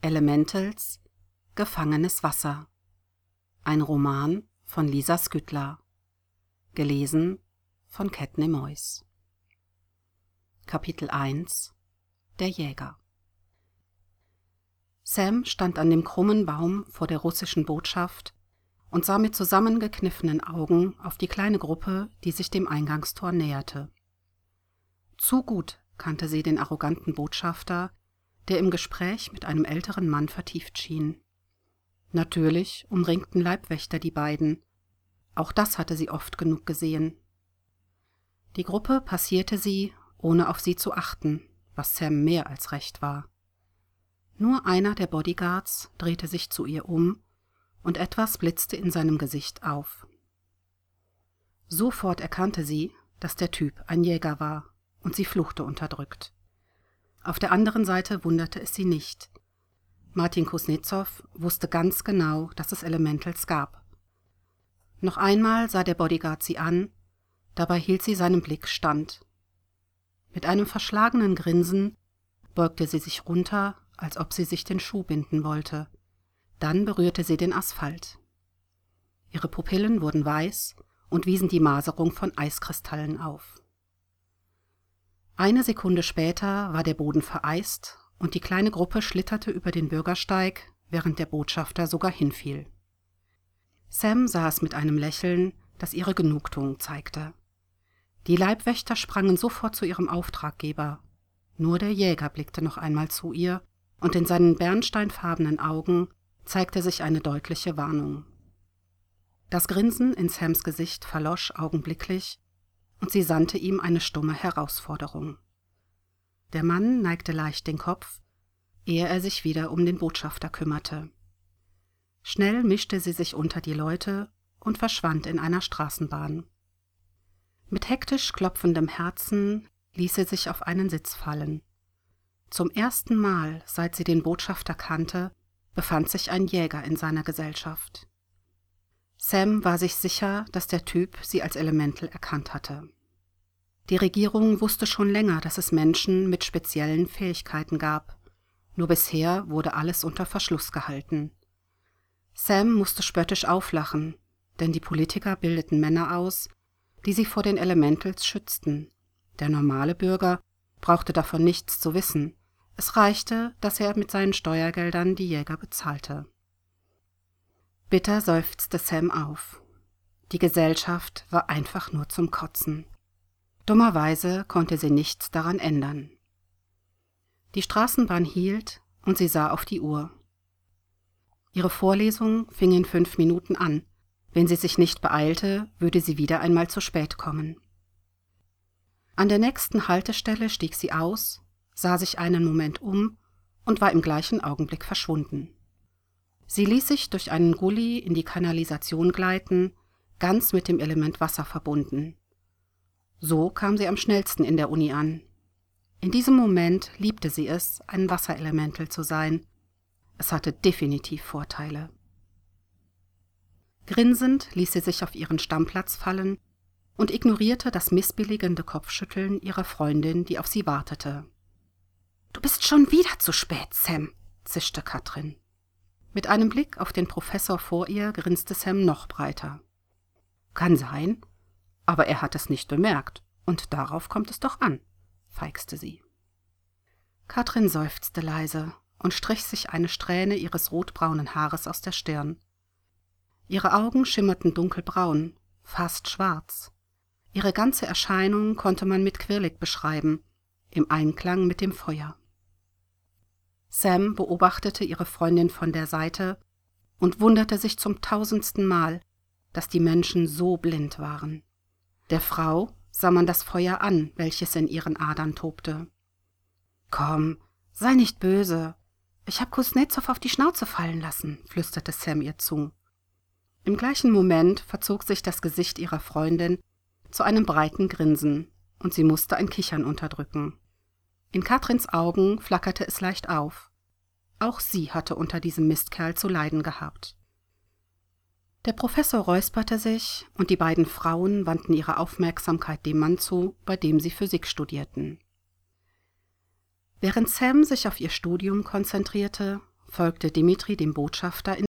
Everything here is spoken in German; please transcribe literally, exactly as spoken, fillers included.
Elementals – Gefangenes Wasser. Ein Roman von Lisa Skyttler. Gelesen von Kathne Moyes. Kapitel eins – Der Jäger. Sam stand an dem krummen Baum vor der russischen Botschaft und sah mit zusammengekniffenen Augen auf die kleine Gruppe, die sich dem Eingangstor näherte. Zu gut kannte sie den arroganten Botschafter, der im Gespräch mit einem älteren Mann vertieft schien. Natürlich umringten Leibwächter die beiden. Auch das hatte sie oft genug gesehen. Die Gruppe passierte sie, ohne auf sie zu achten, was Sam mehr als recht war. Nur einer der Bodyguards drehte sich zu ihr um, und etwas blitzte in seinem Gesicht auf. Sofort erkannte sie, dass der Typ ein Jäger war, und sie fluchte unterdrückt. Auf der anderen Seite wunderte es sie nicht. Martin Kuznetsov wusste ganz genau, dass es Elementals gab. Noch einmal sah der Bodyguard sie an, dabei hielt sie seinem Blick stand. Mit einem verschlagenen Grinsen beugte sie sich runter, als ob sie sich den Schuh binden wollte. Dann berührte sie den Asphalt. Ihre Pupillen wurden weiß und wiesen die Maserung von Eiskristallen auf. Eine Sekunde später war der Boden vereist und die kleine Gruppe schlitterte über den Bürgersteig, während der Botschafter sogar hinfiel. Sam saß mit einem Lächeln, das ihre Genugtuung zeigte. Die Leibwächter sprangen sofort zu ihrem Auftraggeber. Nur der Jäger blickte noch einmal zu ihr, und in seinen bernsteinfarbenen Augen zeigte sich eine deutliche Warnung. Das Grinsen in Sams Gesicht verlosch augenblicklich, und sie sandte ihm eine stumme Herausforderung. Der Mann neigte leicht den Kopf, ehe er sich wieder um den Botschafter kümmerte. Schnell mischte sie sich unter die Leute und verschwand in einer Straßenbahn. Mit hektisch klopfendem Herzen ließ sie sich auf einen Sitz fallen. Zum ersten Mal, seit sie den Botschafter kannte, befand sich ein Jäger in seiner Gesellschaft. Sam war sich sicher, dass der Typ sie als Elemental erkannt hatte. Die Regierung wusste schon länger, dass es Menschen mit speziellen Fähigkeiten gab. Nur bisher wurde alles unter Verschluss gehalten. Sam musste spöttisch auflachen, denn die Politiker bildeten Männer aus, die sie vor den Elementals schützten. Der normale Bürger brauchte davon nichts zu wissen. Es reichte, dass er mit seinen Steuergeldern die Jäger bezahlte. Bitter seufzte Sam auf. Die Gesellschaft war einfach nur zum Kotzen. Dummerweise konnte sie nichts daran ändern. Die Straßenbahn hielt und sie sah auf die Uhr. Ihre Vorlesung fing in fünf Minuten an. Wenn sie sich nicht beeilte, würde sie wieder einmal zu spät kommen. An der nächsten Haltestelle stieg sie aus, sah sich einen Moment um und war im gleichen Augenblick verschwunden. Sie ließ sich durch einen Gully in die Kanalisation gleiten, ganz mit dem Element Wasser verbunden. So kam sie am schnellsten in der Uni an. In diesem Moment liebte sie es, ein Wasserelemental zu sein. Es hatte definitiv Vorteile. Grinsend ließ sie sich auf ihren Stammplatz fallen und ignorierte das missbilligende Kopfschütteln ihrer Freundin, die auf sie wartete. »Du bist schon wieder zu spät, Sam«, zischte Katrin. Mit einem Blick auf den Professor vor ihr grinste Sam noch breiter. »Kann sein, aber er hat es nicht bemerkt, und darauf kommt es doch an«, feixte sie. Katrin seufzte leise und strich sich eine Strähne ihres rotbraunen Haares aus der Stirn. Ihre Augen schimmerten dunkelbraun, fast schwarz. Ihre ganze Erscheinung konnte man mit Quirlig beschreiben, im Einklang mit dem Feuer. Sam beobachtete ihre Freundin von der Seite und wunderte sich zum tausendsten Mal, dass die Menschen so blind waren. Der Frau sah man das Feuer an, welches in ihren Adern tobte. »Komm, sei nicht böse. Ich hab Kuznetsov auf die Schnauze fallen lassen«, flüsterte Sam ihr zu. Im gleichen Moment verzog sich das Gesicht ihrer Freundin zu einem breiten Grinsen, und sie musste ein Kichern unterdrücken. In Katrins Augen flackerte es leicht auf. Auch sie hatte unter diesem Mistkerl zu leiden gehabt. Der Professor räusperte sich, und die beiden Frauen wandten ihre Aufmerksamkeit dem Mann zu, bei dem sie Physik studierten. Während Sam sich auf ihr Studium konzentrierte, folgte Dimitri dem Botschafter